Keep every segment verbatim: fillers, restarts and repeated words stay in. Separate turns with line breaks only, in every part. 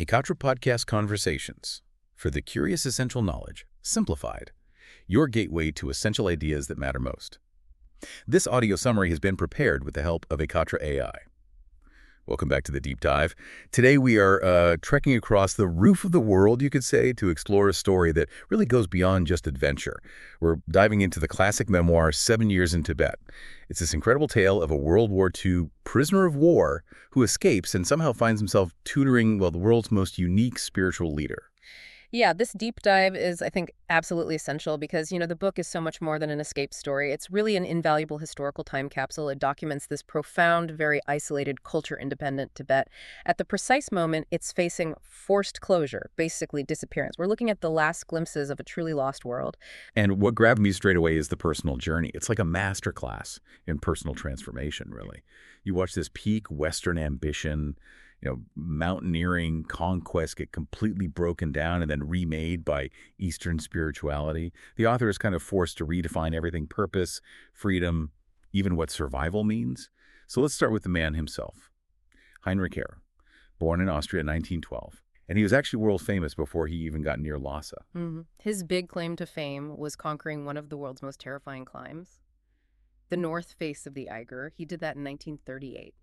Ekatra Podcast Conversations, for the curious essential knowledge, simplified, your gateway to essential ideas that matter most. This audio summary has been prepared with the help of Ekatra A I. Welcome back to the deep dive. Today we are uh, trekking across the roof of the world, you could say, to explore a story that really goes beyond just adventure. We're diving into the classic memoir, Seven Years in Tibet. It's this incredible tale of a World War Two prisoner of war who escapes and somehow finds himself tutoring, well, the world's most unique spiritual leader.
Yeah, this deep dive is, I think, absolutely essential because, you know, the book is so much more than an escape story. It's really an invaluable historical time capsule. It documents this profound, very isolated, culture-independent Tibet. At the precise moment, it's facing forced closure, basically disappearance. We're looking at the last glimpses of a truly lost world.
And what grabbed me straight away is the personal journey. It's like a masterclass in personal transformation, really. You watch this peak Western ambition, you know, mountaineering conquest get completely broken down and then remade by Eastern spirituality. The author is kind of forced to redefine everything: purpose, freedom, even what survival means. So let's start with the man himself. Heinrich Herr, born in Austria in nineteen twelve. And he was actually world famous before he even got near Lhasa.
Mm-hmm. His big claim to fame was conquering one of the world's most terrifying climbs, the north face of the Eiger. He did that in nineteen thirty-eight.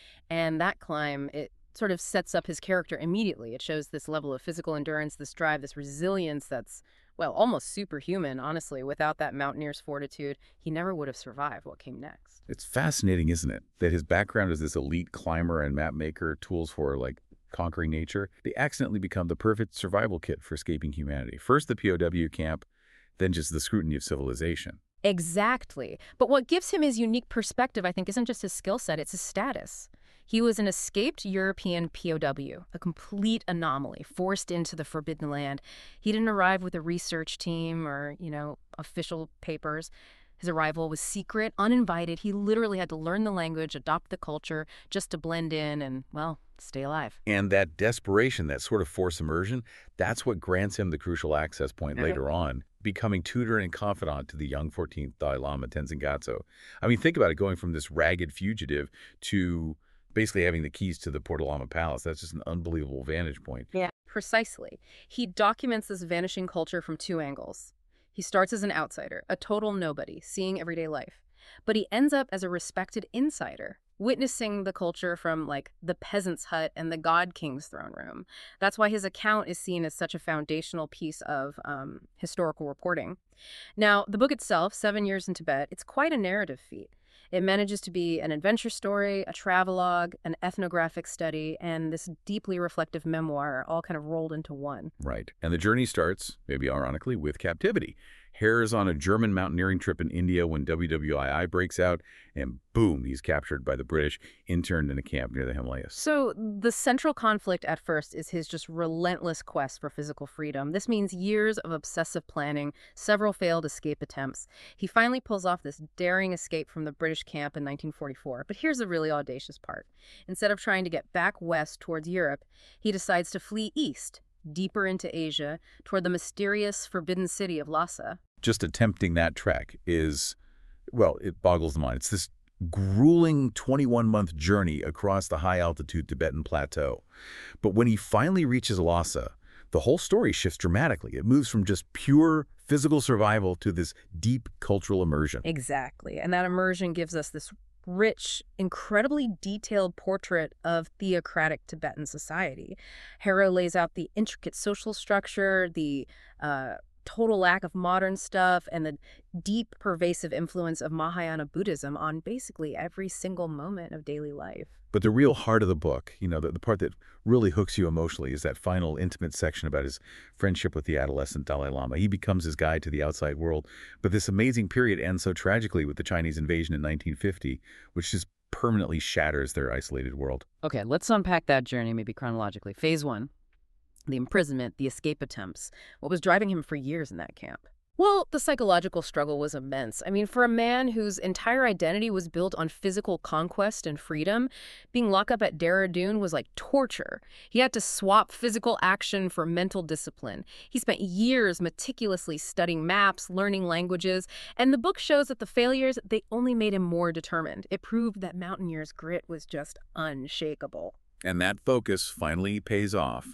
And that climb, it sort of sets up his character immediately. It shows this level of physical endurance, this drive, this resilience that's, well, almost superhuman, honestly. Without that mountaineer's fortitude, he never would have survived what came next.
It's fascinating, isn't it, that his background as this elite climber and map maker, tools for, like, conquering nature, they accidentally become the perfect survival kit for escaping humanity. First the P O W camp, then just the scrutiny of civilization.
Exactly. But what gives him his unique perspective, I think, isn't just his skill set, it's his status. He was an escaped European P O W, a complete anomaly, forced into the Forbidden Land. He didn't arrive with a research team or, you know, official papers. His arrival was secret, uninvited. He literally had to learn the language, adopt the culture, just to blend in and, well, stay alive.
And that desperation, that sort of forced immersion, that's what grants him the crucial access point
Okay.
later on, becoming tutor and confidant to the young fourteenth Dalai Lama, Tenzin Gyatso. I mean, think about it, going from this ragged fugitive to basically having the keys to the Porta Lama Palace. That's just an unbelievable vantage point.
Yeah, precisely. He documents this vanishing culture from two angles. He starts as an outsider, a total nobody, seeing everyday life. But he ends up as a respected insider, witnessing the culture from, like, the peasant's hut and the god king's throne room. That's why his account is seen as such a foundational piece of um, historical reporting. Now, the book itself, Seven Years in Tibet, it's quite a narrative feat. It manages to be an adventure story, a travelogue, an ethnographic study, and this deeply reflective memoir all kind of rolled into one.
Right. And the journey starts, maybe ironically, with captivity. Herr is on a German mountaineering trip in India when W W two breaks out, and boom, he's captured by the British, interned in a camp near the Himalayas.
So the central conflict at first is his just relentless quest for physical freedom. This means years of obsessive planning, several failed escape attempts. He finally pulls off this daring escape from the British camp in nineteen forty-four. But here's the really audacious part. Instead of trying to get back west towards Europe, he decides to flee east, deeper into Asia, toward the mysterious forbidden city of Lhasa.
Just attempting that trek is, well, it boggles the mind. It's this grueling twenty-one month journey across the high-altitude Tibetan plateau. But when he finally reaches Lhasa, the whole story shifts dramatically. It moves from just pure physical survival to this deep cultural immersion.
Exactly. And that immersion gives us this rich, incredibly detailed portrait of theocratic Tibetan society. Herr lays out the intricate social structure, the uh, total lack of modern stuff, and the deep, pervasive influence of Mahayana Buddhism on basically every single moment of daily life.
But the real heart of the book, you know, the, the part that really hooks you emotionally is that final intimate section about his friendship with the adolescent Dalai Lama. He becomes his guide to the outside world. But this amazing period ends so tragically with the Chinese invasion in nineteen fifty, which just permanently shatters their isolated world.
Okay, let's unpack that journey maybe chronologically. Phase one, the imprisonment, the escape attempts.
What was driving him for years in that camp? Well, the psychological struggle was immense. I mean, for a man whose entire identity was built on physical conquest and freedom, being locked up at Dehradun was like torture. He had to swap physical action for mental discipline. He spent years meticulously studying maps, learning languages, and the book shows that the failures, they only made him more determined. It proved that mountaineer's grit was just unshakable.
And that focus finally pays off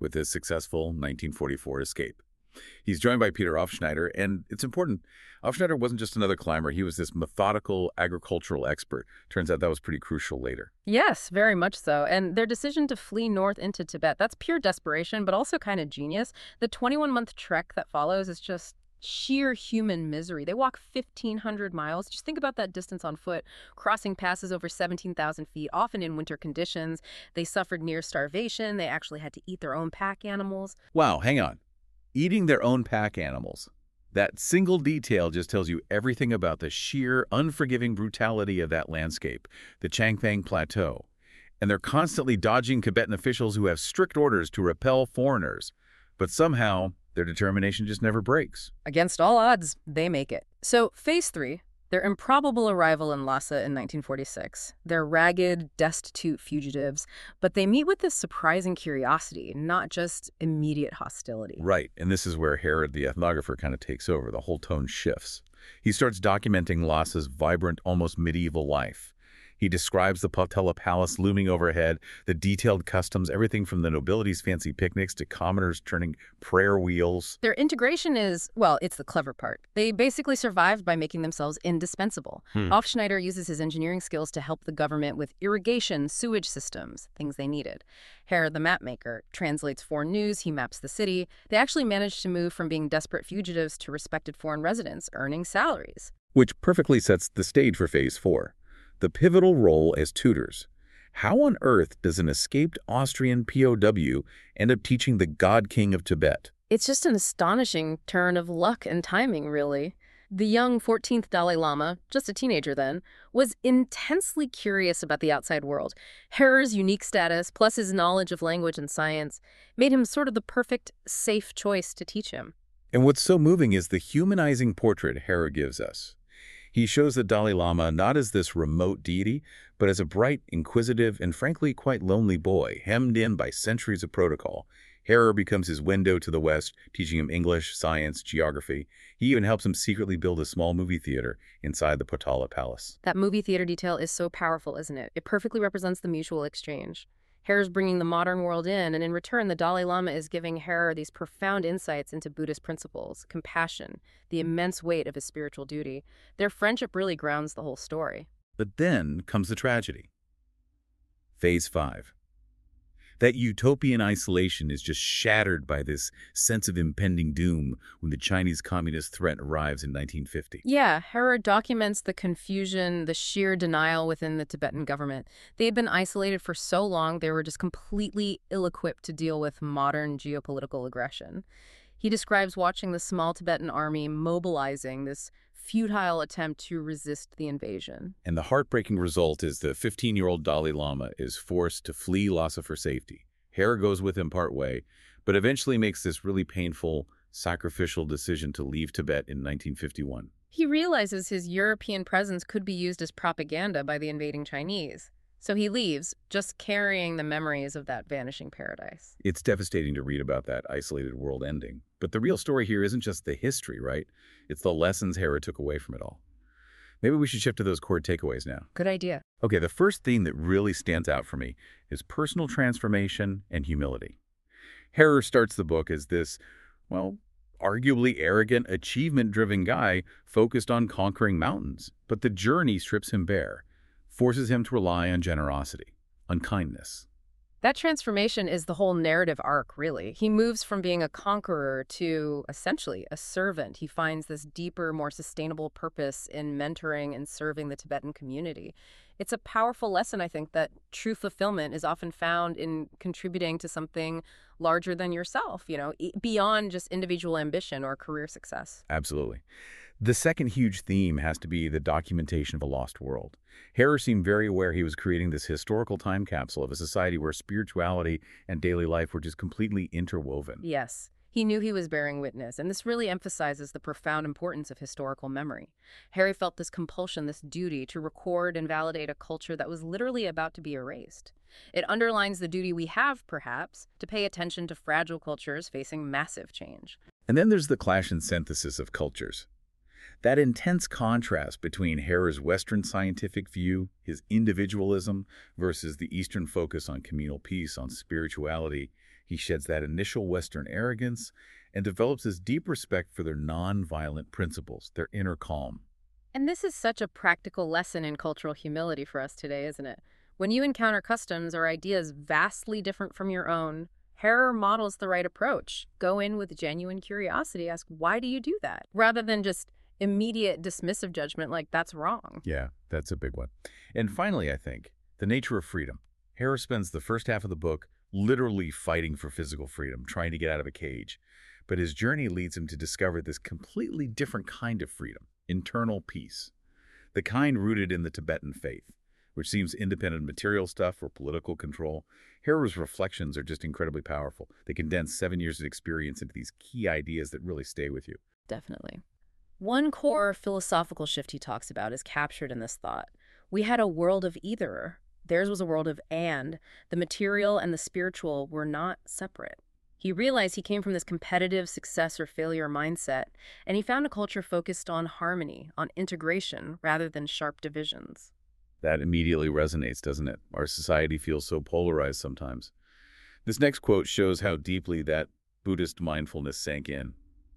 with his successful nineteen forty-four escape. He's joined by Peter Aufschneider, and it's important, Aufschneider wasn't just another climber. He was this methodical agricultural expert. Turns out that was pretty crucial later.
Yes, very much so. And their decision to flee north into Tibet, that's pure desperation, but also kind of genius. The twenty-one-month trek that follows is just sheer human misery. They walk fifteen hundred miles. Just think about that distance on foot, crossing passes over seventeen thousand feet, often in winter conditions. They suffered near starvation. They actually had to eat their own pack animals.
Wow, hang on. Eating their own pack animals. That single detail just tells you everything about the sheer, unforgiving brutality of that landscape, the Changfang Plateau. And they're constantly dodging Tibetan officials who have strict orders to repel foreigners. But somehow, their determination just never breaks.
Against all odds, they make it. So, phase three, their improbable arrival in Lhasa in nineteen forty-six. They're ragged, destitute fugitives, but they meet with this surprising curiosity, not just immediate hostility.
Right, and this is where Herod, the ethnographer, kind of takes over. The whole tone shifts. He starts documenting Lhasa's vibrant, almost medieval life. He describes the Potala Palace looming overhead, the detailed customs, everything from the nobility's fancy picnics to commoners turning prayer wheels.
Their integration is, well, it's the clever part. They basically survived by making themselves indispensable.
Hmm.
Aufschneider uses his engineering skills to help the government with irrigation, sewage systems, things they needed. Herod, the mapmaker, translates foreign news, he maps the city. They actually managed to move from being desperate fugitives to respected foreign residents, earning salaries.
Which perfectly sets the stage for Phase four. The pivotal role as tutors. How on earth does an escaped Austrian P O W end up teaching the God King of Tibet?
It's just an astonishing turn of luck and timing, really. The young fourteenth Dalai Lama, just a teenager then, was intensely curious about the outside world. Herer's unique status, plus his knowledge of language and science, made him sort of the perfect, safe choice to teach him.
And what's so moving is the humanizing portrait Herer gives us. He shows the Dalai Lama not as this remote deity, but as a bright, inquisitive, and frankly quite lonely boy, hemmed in by centuries of protocol. Herer becomes his window to the West, teaching him English, science, geography. He even helps him secretly build a small movie theater inside the Potala Palace.
That movie theater detail is so powerful, isn't it? It perfectly represents the mutual exchange. Herer's bringing the modern world in, and in return, the Dalai Lama is giving Herer these profound insights into Buddhist principles, compassion, the immense weight of his spiritual duty. Their friendship really grounds the whole story.
But then comes the tragedy. Phase five. That utopian isolation is just shattered by this sense of impending doom when the Chinese communist threat arrives in nineteen fifty.
Yeah, Herer documents the confusion, the sheer denial within the Tibetan government. They had been isolated for so long, they were just completely ill-equipped to deal with modern geopolitical aggression. He describes watching the small Tibetan army mobilizing this futile attempt to resist the invasion.
And the heartbreaking result is the fifteen-year-old Dalai Lama is forced to flee Lhasa for safety. Herer goes with him partway, but eventually makes this really painful, sacrificial decision to leave Tibet in nineteen fifty-one.
He realizes his European presence could be used as propaganda by the invading Chinese. So he leaves, just carrying the memories of that vanishing paradise.
It's devastating to read about that isolated world ending. But the real story here isn't just the history, right? It's the lessons Herer took away from it all. Maybe we should shift to those core takeaways now.
Good idea.
Okay, the first theme that really stands out for me is personal transformation and humility. Herer starts the book as this, well, arguably arrogant, achievement-driven guy focused on conquering mountains. But the journey strips him bare, forces him to rely on generosity, on kindness.
That transformation is the whole narrative arc, really. He moves from being a conqueror to, essentially, a servant. He finds this deeper, more sustainable purpose in mentoring and serving the Tibetan community. It's a powerful lesson, I think, that true fulfillment is often found in contributing to something larger than yourself, you know, beyond just individual ambition or career success.
Absolutely. The second huge theme has to be the documentation of a lost world. Herer seemed very aware he was creating this historical time capsule of a society where spirituality and daily life were just completely interwoven.
Yes, he knew he was bearing witness, and this really emphasizes the profound importance of historical memory. Herer felt this compulsion, this duty, to record and validate a culture that was literally about to be erased. It underlines the duty we have, perhaps, to pay attention to fragile cultures facing massive change.
And then there's the clash and synthesis of cultures. That intense contrast between Herer's Western scientific view, his individualism, versus the Eastern focus on communal peace, on spirituality, He sheds that initial Western arrogance and develops this deep respect for their non-violent principles, their inner calm.
And this is such a practical lesson in cultural humility for us today, isn't it? When you encounter customs or ideas vastly different from your own, Harrer models the right approach. Go in with genuine curiosity. Ask, why do you do that? Rather than just immediate dismissive judgment like that's wrong.
Yeah, that's a big one. And finally, I think, the nature of freedom. Harrer spends the first half of the book literally fighting for physical freedom, trying to get out of a cage. But his journey leads him to discover this completely different kind of freedom, internal peace. The kind rooted in the Tibetan faith, which seems independent of material stuff or political control. Harrer's reflections are just incredibly powerful. They condense seven years of experience into these key ideas that really stay with you.
Definitely. One core philosophical shift he talks about is captured in this thought. We had a world of either. Theirs was a world of and. The material and the spiritual were not separate. He realized he came from this competitive success or failure mindset, and he found a culture focused on harmony, on integration, rather than sharp divisions.
That immediately resonates, doesn't it? Our society feels so polarized sometimes. This next quote shows how deeply that Buddhist mindfulness sank in.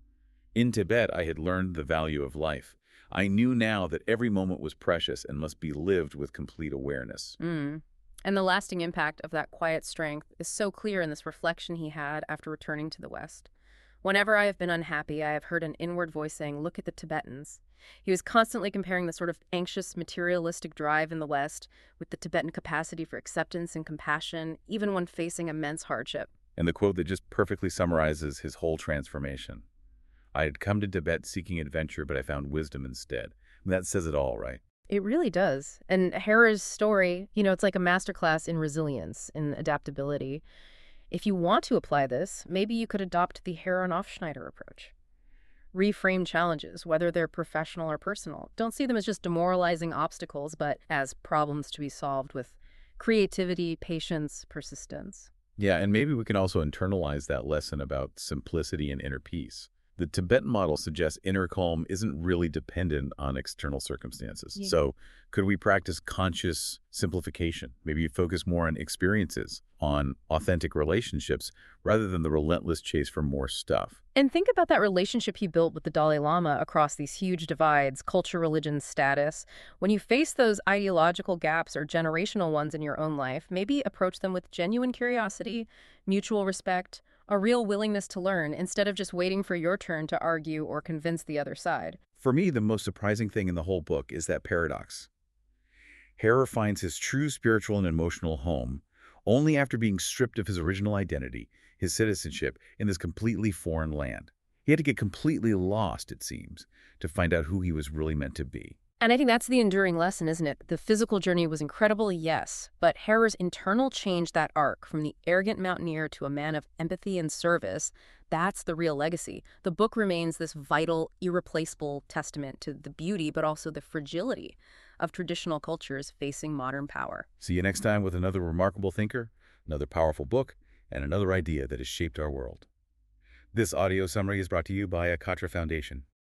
In Tibet, I had learned the value of life. I knew now that every moment was precious and must be lived with complete awareness.
Mm. And the lasting impact of that quiet strength is so clear in this reflection he had after returning to the West. Whenever I have been unhappy, I have heard an inward voice saying, look at the Tibetans. He was constantly comparing the sort of anxious, materialistic drive in the West with the Tibetan capacity for acceptance and compassion, even when facing immense hardship.
And the quote that just perfectly summarizes his whole transformation. I had come to Tibet seeking adventure, but I found wisdom instead. And that says it all, right?
It really does. And Harrer's story, you know, it's like a masterclass in resilience, in adaptability. If you want to apply this, maybe you could adopt the Herrenhoff-Schneider approach. Reframe challenges, whether they're professional or personal. Don't see them as just demoralizing obstacles, but as problems to be solved with creativity, patience, persistence.
Yeah, and maybe we can also internalize that lesson about simplicity and inner peace. The Tibetan model suggests inner calm isn't really dependent on external circumstances.
Yeah.
So could we practice conscious simplification? Maybe focus more on experiences, on authentic relationships, rather than the relentless chase for more stuff.
And think about that relationship he built with the Dalai Lama across these huge divides, culture, religion, status. When you face those ideological gaps or generational ones in your own life, maybe approach them with genuine curiosity, mutual respect, a real willingness to learn, instead of just waiting for your turn to argue or convince the other side.
For me, the most surprising thing in the whole book is that paradox. Harrer finds his true spiritual and emotional home only after being stripped of his original identity, his citizenship, in this completely foreign land. He had to get completely lost, it seems, to find out who he was really meant to be.
And I think that's the enduring lesson, isn't it? The physical journey was incredible, yes, but Harrer's internal change, that arc from the arrogant mountaineer to a man of empathy and service, that's the real legacy. The book remains this vital, irreplaceable testament to the beauty, but also the fragility of traditional cultures facing modern power.
See you next time with another remarkable thinker, another powerful book, and another idea that has shaped our world. This audio summary is brought to you by Akatra Foundation.